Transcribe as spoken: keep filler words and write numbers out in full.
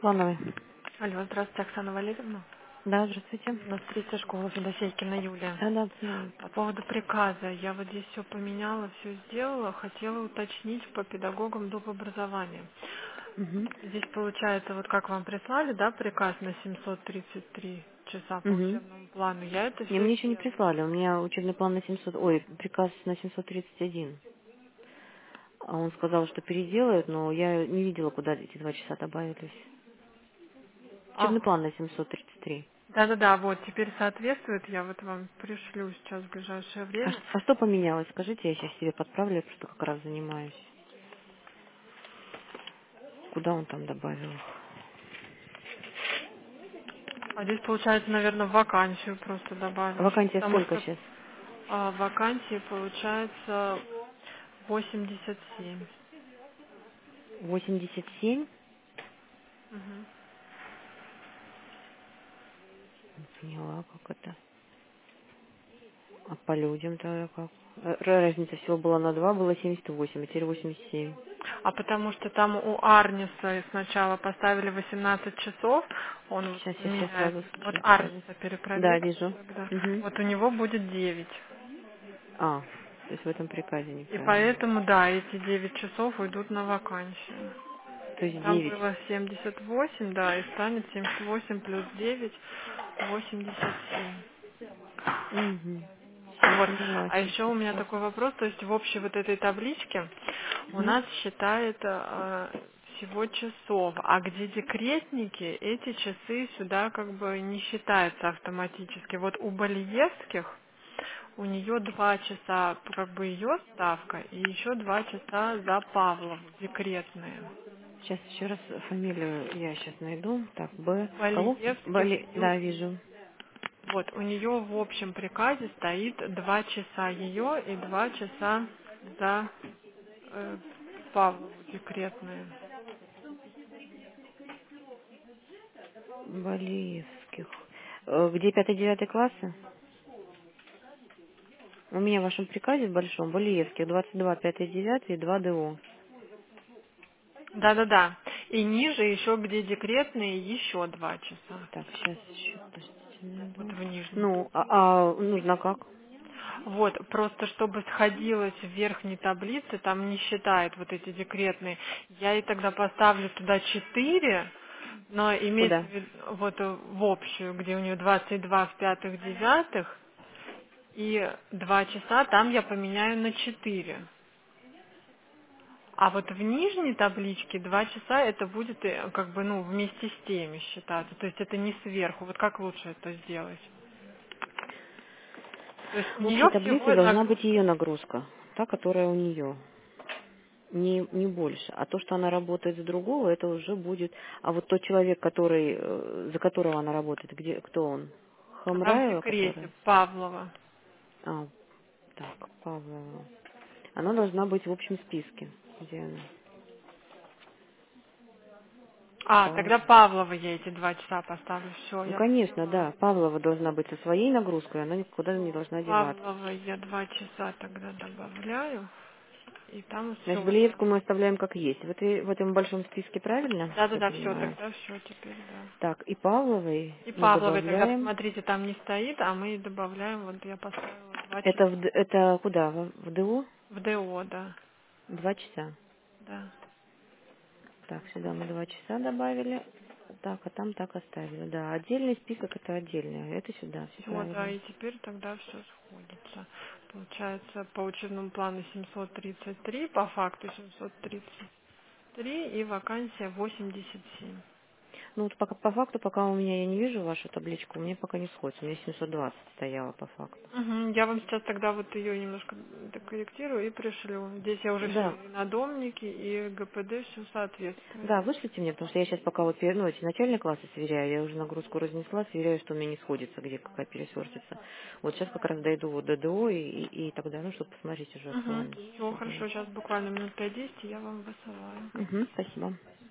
Плановый. Алло, здравствуйте, Оксана Валерьевна. Да, здравствуйте. У нас третья школа Федосейкина Юлия. Да, да, знаю. По поводу приказа. Я вот здесь все поменяла, все сделала. Хотела уточнить по педагогам доп. Образования. Угу. Здесь получается, вот как вам прислали, да, приказ на семьсот тридцать три часа по Угу. учебному плану. Я это Не, все мне еще не сделала. прислали. У меня учебный план на семьсот, ой, приказ на семьсот тридцать один. А он сказал, что переделают, но я не видела, куда эти два часа добавились. Учебный Ага. план на семьсот тридцать три. Да-да-да, вот, теперь соответствует. Я вот вам пришлю сейчас в ближайшее А, время. ш- а что поменялось? Скажите, я сейчас себе подправлю, я просто как раз занимаюсь. Куда он там добавил? А здесь, получается, наверное, вакансию просто добавил. Вакансия Потому сколько что сейчас? а, вакансии, получается, восемьдесят семь. восемьдесят семь? Мгм. Не поняла, как это. А по людям тогда как? Э, Разница всего была на два, было семьдесят восемь, а теперь восемьдесят семь. А потому что там у Арниса сначала поставили восемнадцать часов, он вот Сейчас, я сейчас меняет. сразу Вот скажу. Сейчас. Арниса Да, перепроверьте вижу. тогда. Угу. Вот у него будет девять. А, то есть в этом приказе И неправильно. поэтому, да, эти девять часов уйдут на вакансию. То есть Там девять. было семьдесят восемь, да, и станет семьдесят восемь плюс девять, восемьдесят семь. Угу. Все, Вот. поняла, А еще у семьдесят меня восемь. такой вопрос, то есть в общей вот этой табличке у Угу. нас считает э, всего часов, а где декретники, эти часы сюда как бы не считаются автоматически. Вот у Балиевских у нее два часа как бы ее ставка и еще два часа за Павлову декретные. Сейчас еще раз фамилию я сейчас найду. Так, Б. Кого? Балиевских Бали. Да, Юлия. вижу. Вот, у нее в общем приказе стоит два часа ее и два часа за э, Павлову декретные. Балиевских. Э, Где пятый-девятый классы? У меня в вашем приказе в большом Балиевских двадцать два, пятый-девятый и два ДО. Да-да-да. И ниже еще, где декретные, еще два часа. Так, сейчас еще, подождите, Вот найду. в нижней Ну, таблице. а, а нужно как? Вот, просто чтобы сходилось в верхней таблице, там не считает вот эти декретные. Я ей тогда поставлю туда четыре, но имеется Куда? в виду вот э, в общую, где у нее двадцать два в пятых, девятых, и два часа там я поменяю на четыре. А вот в нижней табличке два часа это будет э, как бы ну вместе с теми считаться. То есть это не сверху. Вот как лучше это сделать? То есть у В общей нее таблице всего должна быть нагрузка. ее нагрузка, та, которая у нее, не, не больше. А то, что она работает за другого, это уже будет... А вот тот человек, который, э, за которого она работает, где, кто он? Она в Хамраева, декрете, которая? Павлова. А, так, Павлова. Она должна быть в общем списке. Где она? А, Пав- тогда Павлова я эти два часа поставлю. Все, Ну, я конечно, поняла. да. Павлова должна быть со своей нагрузкой, она никуда не должна деваться. Павлова я два часа тогда добавляю. И там все Значит, вот. Балиевскую мы оставляем как есть. В, этой, в этом большом списке правильно, я Да-да-да, все, понимаю? тогда все теперь, да. Так, и Павловой И мы Павловой тогда, добавляем. посмотрите, там не стоит, а мы добавляем, вот я поставила два Это, часа. в, Д- это куда? В, в ДУ? В ДО, да. Два часа. Да. Так, сюда мы два часа добавили. Так, а там так оставили. Да, отдельный список это отдельный. Это сюда, все Все, да, правильно. и теперь тогда все сходится. Получается, по учебному плану семьсот тридцать три, по факту семьсот тридцать три и вакансия восемьдесят семь. Ну вот пока, по факту, пока у меня я не вижу вашу табличку, у меня пока не сходится. У меня семьсот двадцать стояло по факту. Мгм, я вам сейчас тогда вот ее немножко докорректирую и пришлю. Здесь я уже все, Да, и надомники, и ГПД, все соответствует. да, вышлите мне, потому что я сейчас пока вот пер- ну, эти начальные классы сверяю, я уже нагрузку разнесла, сверяю, что у меня не сходится, где какая пересвертится. Вот сейчас как раз дойду вот до ДО и, и, и тогда, ну, чтобы посмотреть уже Угу, актуально. все Всё будет. хорошо, сейчас буквально минут пять-десять, и я вам высылаю. Угу, спасибо.